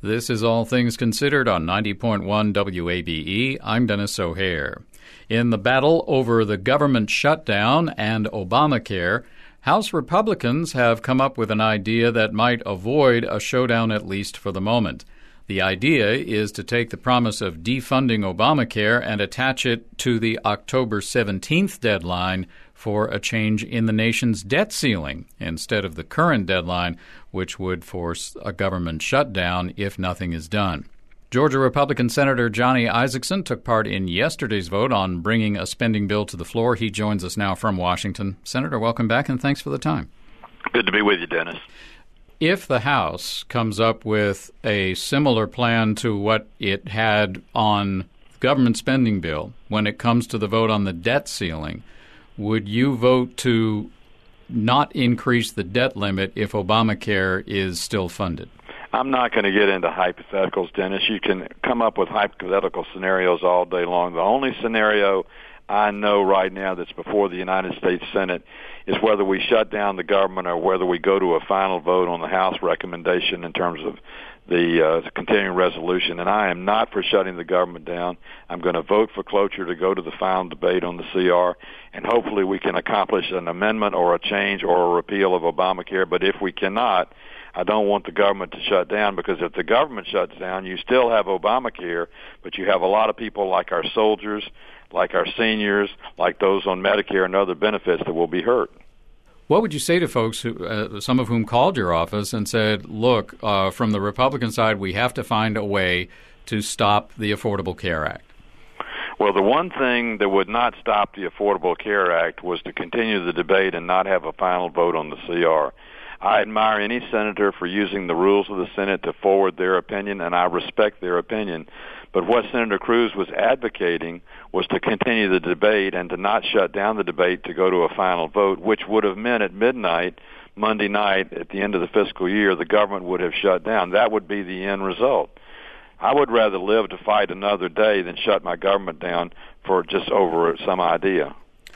This is All Things Considered on 90.1 WABE. I'm Dennis O'Hare. In the battle over the government shutdown and Obamacare, House Republicans have come up with an idea that might avoid a showdown, at least for the moment. The idea is to take the promise of defunding Obamacare and attach it to the October 17th deadline for a change in the nation's debt ceiling instead of the current deadline, which would force a government shutdown if nothing is done. Georgia Republican Senator Johnny Isakson took part in yesterday's vote on bringing a spending bill to the floor. He joins us now from Washington. Senator, welcome back, and thanks for the time. Good to be with you, Dennis. If the House comes up with a similar plan to what it had on the government spending bill when it comes to the vote on the debt ceiling, would you vote to not increase the debt limit if Obamacare is still funded? I'm not going to get into hypotheticals, Dennis. You can come up with hypothetical scenarios all day long. The only scenario I know right now that's before the United States Senate is whether we shut down the government or whether we go to a final vote on the House recommendation in terms of the continuing resolution. And I am not for shutting the government down. I'm going to vote for cloture to go to the final debate on the CR, and hopefully we can accomplish an amendment or a change or a repeal of Obamacare. But if we cannot, I don't want the government to shut down, because if the government shuts down, you still have Obamacare, but you have a lot of people like our soldiers, like our seniors, like those on Medicare and other benefits that will be hurt. What would you say to folks, who, some of whom called your office and said, look, from the Republican side, we have to find a way to stop the Affordable Care Act? Well, the one thing that would not stop the Affordable Care Act was to continue the debate and not have a final vote on the CR. I admire any senator for using the rules of the Senate to forward their opinion, and I respect their opinion. But what Senator Cruz was advocating was to continue the debate and to not shut down the debate to go to a final vote, which would have meant at midnight, Monday night, at the end of the fiscal year, the government would have shut down. That would be the end result. I would rather live to fight another day than shut my government down for just over some idea.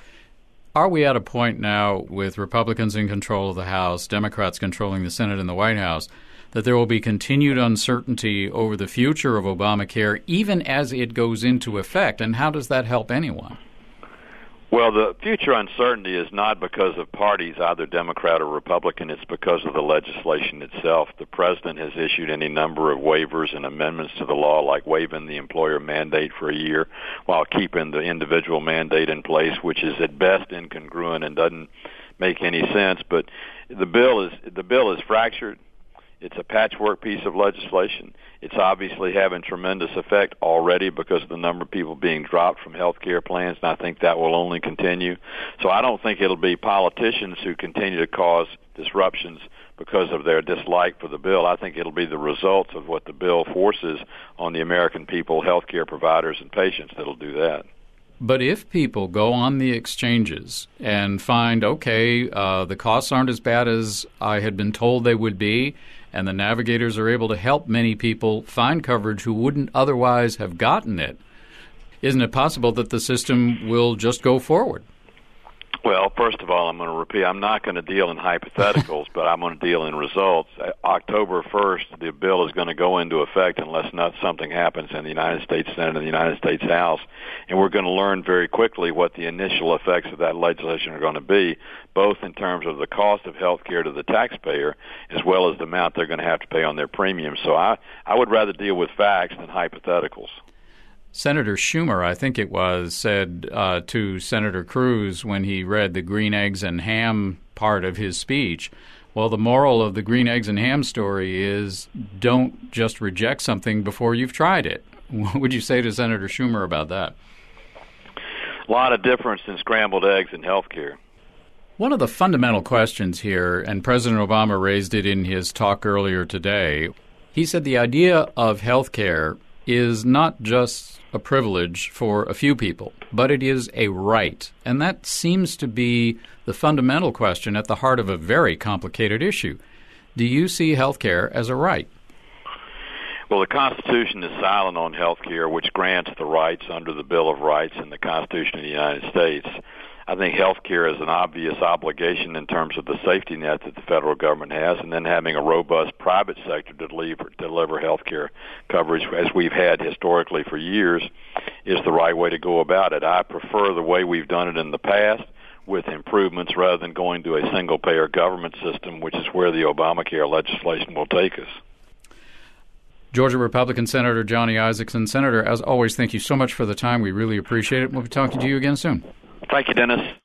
Are we at a point now, with Republicans in control of the House, Democrats controlling the Senate and the White House, that there will be continued uncertainty over the future of Obamacare even as it goes into effect? And how does that help anyone? Well, the future uncertainty is not because of parties, either Democrat or Republican. It's because of the legislation itself. The president has issued any number of waivers and amendments to the law, like waiving the employer mandate for a year while keeping the individual mandate in place, which is at best incongruent and doesn't make any sense. But the bill is fractured. It's a patchwork piece of legislation. It's obviously having tremendous effect already because of the number of people being dropped from health care plans, and I think that will only continue. So I don't think it'll be politicians who continue to cause disruptions because of their dislike for the bill. I think it'll be the results of what the bill forces on the American people, health care providers, and patients that'll do that. But if people go on the exchanges and find, okay, the costs aren't as bad as I had been told they would be, and the navigators are able to help many people find coverage who wouldn't otherwise have gotten it, isn't it possible that the system will just go forward? Well, first of all, I'm going to repeat, I'm not going to deal in hypotheticals, but I'm going to deal in results. October 1st, the bill is going to go into effect unless something happens in the United States Senate and the United States House, and we're going to learn very quickly what the initial effects of that legislation are going to be, both in terms of the cost of health care to the taxpayer as well as the amount they're going to have to pay on their premiums. So I would rather deal with facts than hypotheticals. Senator Schumer, I think it was, said to Senator Cruz when he read the green eggs and ham part of his speech, well, the moral of the green eggs and ham story is don't just reject something before you've tried it. What would you say to Senator Schumer about that? A lot of difference in scrambled eggs and health care. One of the fundamental questions here, and President Obama raised it in his talk earlier today, he said the idea of health care is not just a privilege for a few people, but it is a right. And that seems to be the fundamental question at the heart of a very complicated issue. Do you see health care as a right? Well, the Constitution is silent on health care, which grants the rights under the Bill of Rights and the Constitution of the United States. I think health care is an obvious obligation in terms of the safety net that the federal government has, and then having a robust private sector to deliver health care coverage, as we've had historically for years, is the right way to go about it. I prefer the way we've done it in the past, with improvements rather than going to a single-payer government system, which is where the Obamacare legislation will take us. Georgia Republican Senator Johnny Isakson. Senator, as always, thank you so much for the time. We really appreciate it. We'll be talking to you again soon. Thank you, Dennis.